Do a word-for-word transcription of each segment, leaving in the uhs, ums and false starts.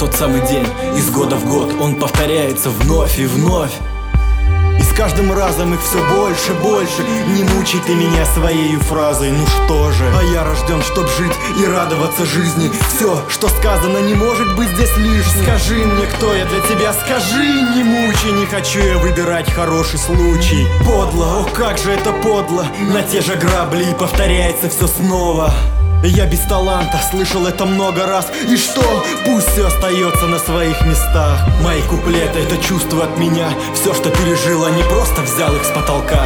тот самый день, из года в год он повторяется вновь и вновь. И с каждым разом их все больше, больше. Не мучай ты меня своей фразой, ну что же. А я рожден, чтоб жить и радоваться жизни. Все, что сказано, не может быть здесь лишним. Скажи мне, кто я для тебя, скажи, не мучай. Не хочу я выбирать хороший случай. Подло, о как же это подло. На те же грабли и повторяется все снова. Я без таланта, слышал это много раз. И что? Пусть все остается на своих местах. Мои куплеты — это чувство от меня. Все, что пережил, а не просто взял их с потолка.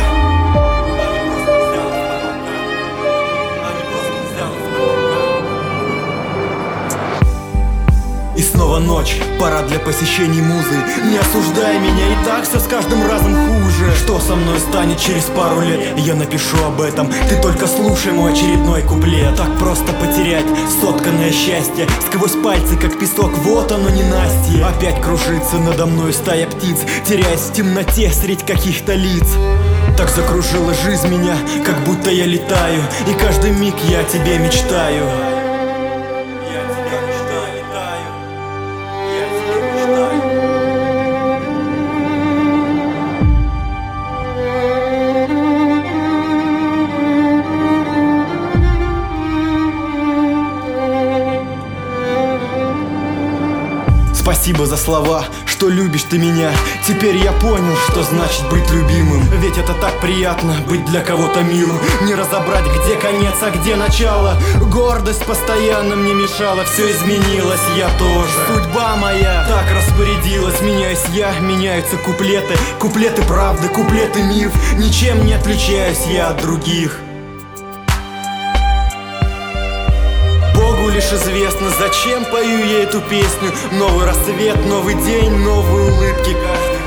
И снова ночь, пора для посещений музы. Не осуждай меня, и так все с каждым разом хуже. Что со мной станет через пару лет, я напишу об этом. Ты только слушай мой очередной куплет. Так просто потерять сотканное счастье. Сквозь пальцы, как песок, вот оно ненастье. Опять кружится надо мной стая птиц, теряясь в темноте средь каких-то лиц. Так закружила жизнь меня, как будто я летаю. И каждый миг я о тебе мечтаю. Спасибо за слова, что любишь ты меня. Теперь я понял, что значит быть любимым. Ведь это так приятно, быть для кого-то милым. Не разобрать, где конец, а где начало. Гордость постоянно мне мешала. Все изменилось, я тоже. Судьба моя так распорядилась. Меняюсь я, меняются куплеты. Куплеты правды, куплеты миф. Ничем не отличаюсь я от других. Лишь известно, зачем пою я эту песню. Новый рассвет, новый день, новые улыбки каждый.